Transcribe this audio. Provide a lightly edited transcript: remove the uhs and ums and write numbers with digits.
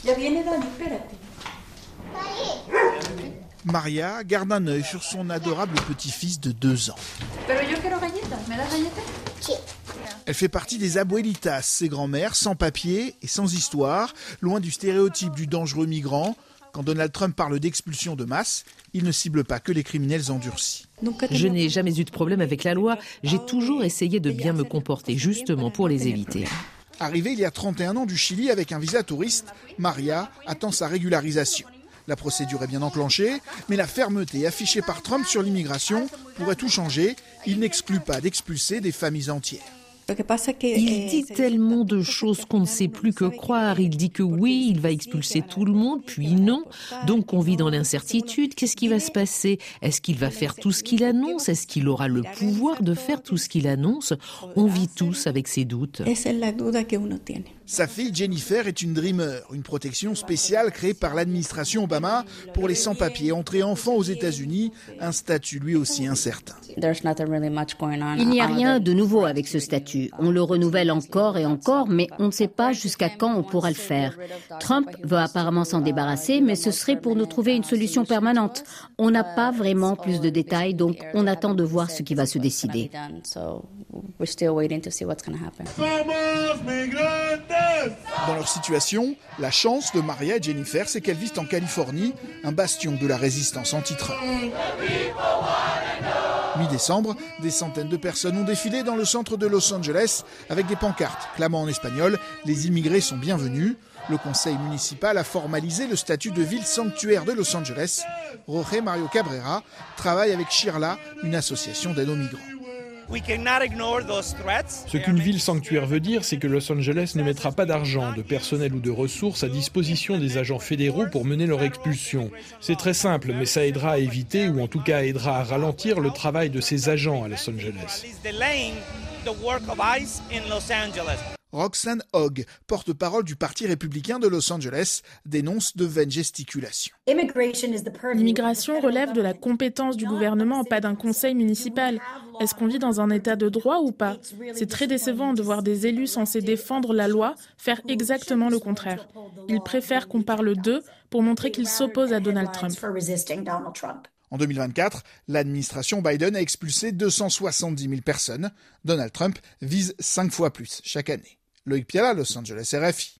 Maria garde un œil sur son adorable petit-fils de 2 ans. Elle fait partie des abuelitas, ces grands-mères sans papier et sans histoire, loin du stéréotype du dangereux migrant. Quand Donald Trump parle d'expulsion de masse, il ne cible pas que les criminels endurcis. Je n'ai jamais eu de problème avec la loi. J'ai toujours essayé de bien me comporter, justement pour les éviter. Arrivée il y a 31 ans du Chili avec un visa touriste, Maria attend sa régularisation. La procédure est bien enclenchée, mais la fermeté affichée par Trump sur l'immigration pourrait tout changer. Il n'exclut pas d'expulser des familles entières. Il dit tellement de choses qu'on ne sait plus que croire. Il dit que oui, il va expulser tout le monde, puis non. Donc on vit dans l'incertitude. Qu'est-ce qui va se passer? Est-ce qu'il va faire tout ce qu'il annonce? Est-ce qu'il aura le pouvoir de faire tout ce qu'il annonce? On vit tous avec ces doutes. Sa fille Jennifer est une dreamer, une protection spéciale créée par l'administration Obama pour les sans-papiers entrés enfants aux États-Unis, un statut lui aussi incertain. Il n'y a rien de nouveau avec ce statut. On le renouvelle encore et encore, mais on ne sait pas jusqu'à quand on pourra le faire. Trump veut apparemment s'en débarrasser, mais ce serait pour nous trouver une solution permanente. On n'a pas vraiment plus de détails, donc on attend de voir ce qui va se décider. Dans leur situation, la chance de Maria et Jennifer, c'est qu'elles vivent en Californie, un bastion de la résistance anti-Trump. Mi-décembre, des centaines de personnes ont défilé dans le centre de Los Angeles avec des pancartes clamant en espagnol « Les immigrés sont bienvenus ». Le conseil municipal a formalisé le statut de ville sanctuaire de Los Angeles. Jorge Mario Cabrera travaille avec Shirla, une association d'aide aux migrants. Ce qu'une ville sanctuaire veut dire, c'est que Los Angeles ne mettra pas d'argent, de personnel ou de ressources à disposition des agents fédéraux pour mener leur expulsion. C'est très simple, mais ça aidera à éviter, ou en tout cas aidera à ralentir le travail de ces agents à Los Angeles. Roxanne Hogg, porte-parole du Parti républicain de Los Angeles, dénonce de vaines gesticulations. L'immigration relève de la compétence du gouvernement, pas d'un conseil municipal. Est-ce qu'on vit dans un état de droit ou pas? C'est très décevant de voir des élus censés défendre la loi faire exactement le contraire. Ils préfèrent qu'on parle d'eux pour montrer qu'ils s'opposent à Donald Trump. En 2024, l'administration Biden a expulsé 270 000 personnes. Donald Trump vise 5 fois plus chaque année. Loïc Piala, Los Angeles, RFI.